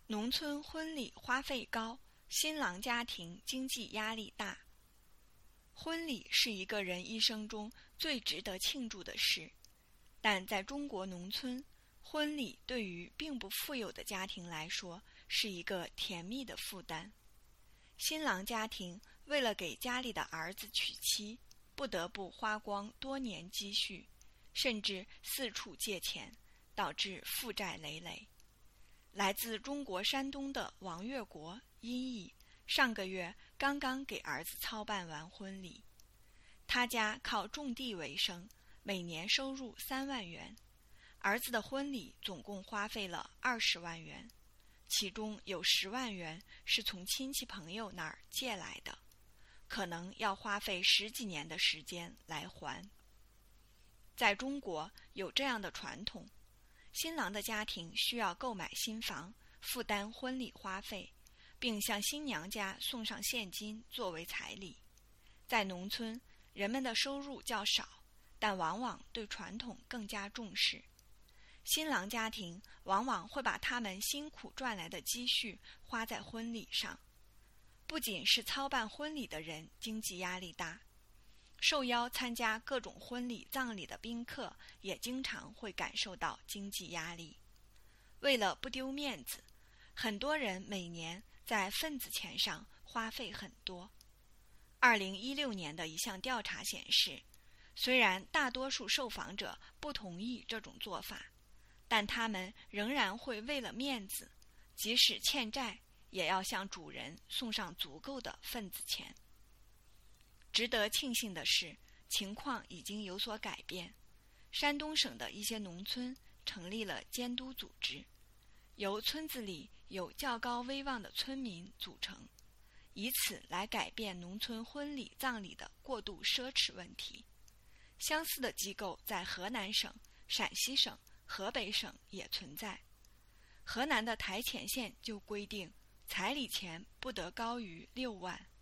农村婚礼花费高，新郎家庭经济压力大。婚礼是一个人一生中最值得庆祝的事，但在中国农村，婚礼对于并不富有的家庭来说是一个甜蜜的负担。新郎家庭为了给家里的儿子娶妻，不得不花光多年积蓄，甚至四处借钱，导致负债累累。来自中国山东的王月国音译上个月刚刚给儿子操办完婚礼。他家靠种地为生，每年收入3万元。儿子的婚礼总共花费了20万元，其中有10万元是从亲戚朋友那儿借来的，可能要花费10几年的时间来还。在中国有这样的传统，新郎的家庭需要购买新房，负担婚礼花费，并向新娘家送上现金作为彩礼。在农村，人们的收入较少，但往往对传统更加重视。新郎家庭往往会把他们辛苦赚来的积蓄花在婚礼上。不仅是操办婚礼的人经济压力大，受邀参加各种婚礼葬礼的宾客也经常会感受到经济压力。为了不丢面子，很多人每年在份子钱上花费很多。2016年的一项调查显示，虽然大多数受访者不同意这种做法，但他们仍然会为了面子，即使欠债，也要向主人送上足够的份子钱。值得庆幸的是，情况已经有所改变。山东省的一些农村成立了监督组织，由村子里有较高威望的村民组成，以此来改变农村婚礼葬礼的过度奢侈问题。相似的机构在河南省、陕西省、河北省也存在。河南的台前县就规定，彩礼钱不得高于6万。